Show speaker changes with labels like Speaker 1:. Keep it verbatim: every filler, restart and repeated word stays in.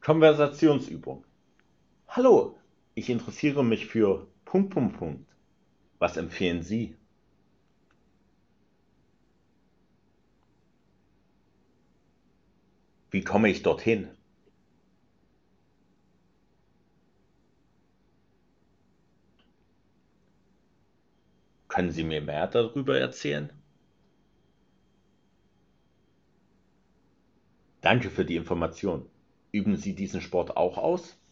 Speaker 1: Konversationsübung. Hallo, ich interessiere mich für Punkt, Punkt, Punkt. Was empfehlen Sie? Wie komme ich dorthin? Können Sie mir mehr darüber erzählen? Danke für die Information. Üben Sie diesen Sport auch aus?